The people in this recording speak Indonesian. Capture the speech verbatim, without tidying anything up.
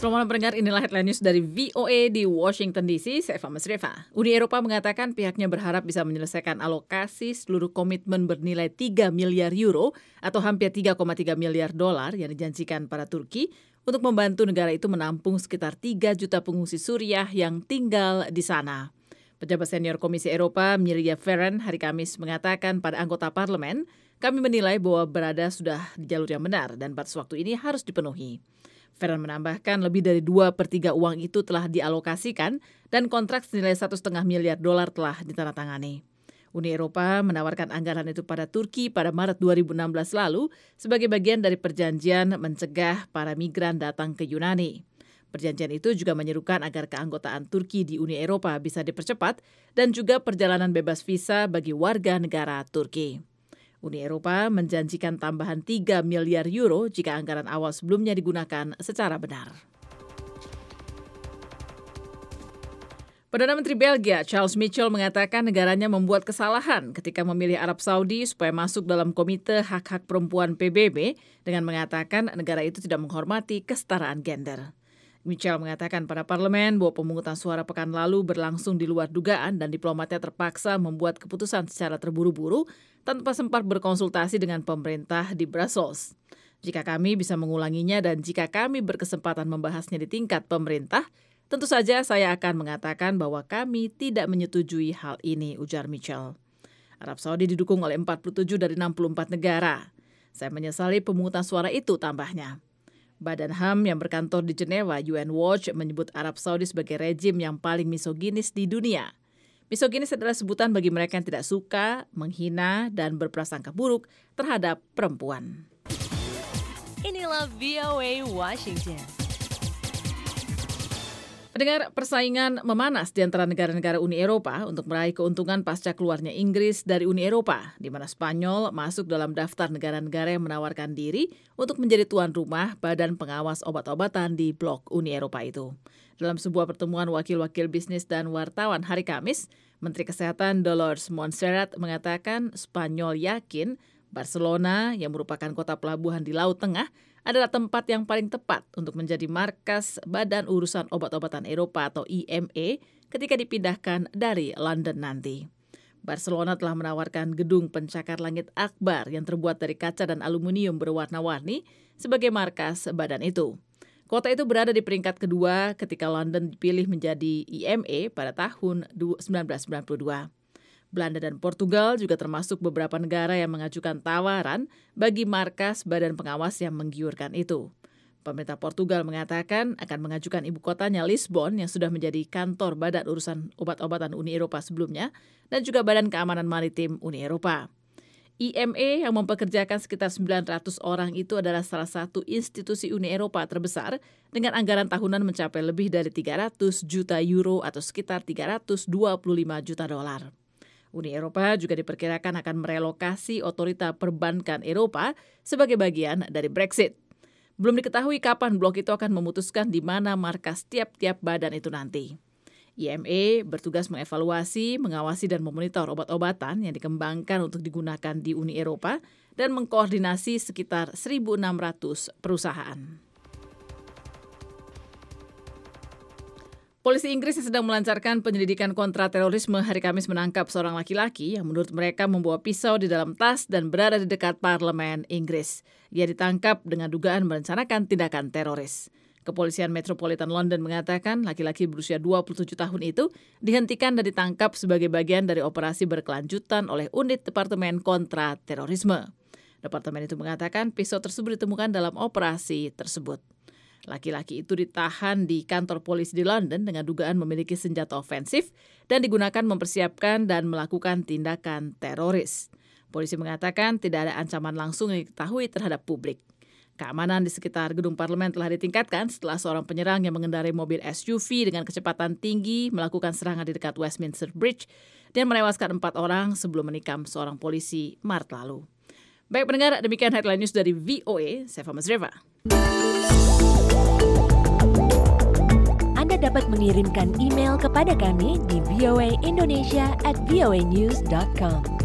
Selamat malam pendengar, inilah headline news dari V O A di Washington D C, saya Fama Sreva. Uni Eropa mengatakan pihaknya berharap bisa menyelesaikan alokasi seluruh komitmen bernilai tiga miliar euro atau hampir tiga koma tiga miliar dolar yang dijanjikan pada Turki untuk membantu negara itu menampung sekitar tiga juta pengungsi Suriah yang tinggal di sana. Pejabat senior Komisi Eropa Mirja Feren hari Kamis mengatakan pada anggota parlemen, kami menilai bahwa berada sudah di jalur yang benar dan batas waktu ini harus dipenuhi. Feren menambahkan lebih dari dua per tiga uang itu telah dialokasikan dan kontrak senilai satu koma lima miliar dolar telah ditandatangani. Uni Eropa menawarkan anggaran itu pada Turki pada Maret dua ribu enam belas lalu sebagai bagian dari perjanjian mencegah para migran datang ke Yunani. Perjanjian itu juga menyerukan agar keanggotaan Turki di Uni Eropa bisa dipercepat dan juga perjalanan bebas visa bagi warga negara Turki. Uni Eropa menjanjikan tambahan tiga miliar euro jika anggaran awal sebelumnya digunakan secara benar. Perdana Menteri Belgia Charles Michel mengatakan negaranya membuat kesalahan ketika memilih Arab Saudi supaya masuk dalam Komite Hak-Hak Perempuan P B B dengan mengatakan negara itu tidak menghormati kesetaraan gender. Michel mengatakan pada parlemen bahwa pemungutan suara pekan lalu berlangsung di luar dugaan dan diplomatnya terpaksa membuat keputusan secara terburu-buru tanpa sempat berkonsultasi dengan pemerintah di Brussels. Jika kami bisa mengulanginya dan jika kami berkesempatan membahasnya di tingkat pemerintah, tentu saja saya akan mengatakan bahwa kami tidak menyetujui hal ini, ujar Michel. Arab Saudi didukung oleh empat puluh tujuh dari enam puluh empat negara. Saya menyesali pemungutan suara itu, tambahnya. Badan H A M yang berkantor di Jenewa, U N Watch, menyebut Arab Saudi sebagai rejim yang paling misoginis di dunia. Misoginis adalah sebutan bagi mereka yang tidak suka, menghina, dan berprasangka buruk terhadap perempuan. Inilah V O A Washington. Pendengar, persaingan memanas di antara negara-negara Uni Eropa untuk meraih keuntungan pasca keluarnya Inggris dari Uni Eropa, di mana Spanyol masuk dalam daftar negara-negara yang menawarkan diri untuk menjadi tuan rumah Badan Pengawas Obat-obatan di blok Uni Eropa itu. Dalam sebuah pertemuan wakil-wakil bisnis dan wartawan hari Kamis, Menteri Kesehatan Dolors Montserrat mengatakan Spanyol yakin Barcelona, yang merupakan kota pelabuhan di Laut Tengah, adalah tempat yang paling tepat untuk menjadi markas Badan Urusan Obat-obatan Eropa atau E M A ketika dipindahkan dari London nanti. Barcelona telah menawarkan gedung pencakar langit akbar yang terbuat dari kaca dan aluminium berwarna-warni sebagai markas badan itu. Kota itu berada di peringkat kedua ketika London dipilih menjadi E M A pada tahun seribu sembilan ratus sembilan puluh dua. Belanda dan Portugal juga termasuk beberapa negara yang mengajukan tawaran bagi markas badan pengawas yang menggiurkan itu. Pemerintah Portugal mengatakan akan mengajukan ibu kotanya Lisbon yang sudah menjadi kantor Badan Urusan Obat-obatan Uni Eropa sebelumnya dan juga Badan Keamanan Maritim Uni Eropa. E M A yang mempekerjakan sekitar sembilan ratus orang itu adalah salah satu institusi Uni Eropa terbesar dengan anggaran tahunan mencapai lebih dari tiga ratus juta euro atau sekitar tiga ratus dua puluh lima juta dolar. Uni Eropa juga diperkirakan akan merelokasi otorita perbankan Eropa sebagai bagian dari Brexit. Belum diketahui kapan blok itu akan memutuskan di mana markas tiap-tiap badan itu nanti. E M A bertugas mengevaluasi, mengawasi dan memonitor obat-obatan yang dikembangkan untuk digunakan di Uni Eropa dan mengkoordinasi sekitar seribu enam ratus perusahaan. Polisi Inggris yang sedang melancarkan penyelidikan kontra terorisme hari Kamis menangkap seorang laki-laki yang menurut mereka membawa pisau di dalam tas dan berada di dekat parlemen Inggris. Ia ditangkap dengan dugaan merencanakan tindakan teroris. Kepolisian Metropolitan London mengatakan laki-laki berusia dua puluh tujuh tahun itu dihentikan dan ditangkap sebagai bagian dari operasi berkelanjutan oleh unit Departemen Kontra Terorisme. Departemen itu mengatakan pisau tersebut ditemukan dalam operasi tersebut. Laki-laki itu ditahan di kantor polisi di London dengan dugaan memiliki senjata ofensif dan digunakan mempersiapkan dan melakukan tindakan teroris. Polisi mengatakan tidak ada ancaman langsung yang diketahui terhadap publik. Keamanan di sekitar gedung parlemen telah ditingkatkan setelah seorang penyerang yang mengendarai mobil S U V dengan kecepatan tinggi melakukan serangan di dekat Westminster Bridge dan menewaskan empat orang sebelum menikam seorang polisi Maret lalu. Baik pendengar, demikian headline news dari V O A. Saya Fama Sreva. Anda dapat mengirimkan email kepada kami di voaindonesia at voanews dot com.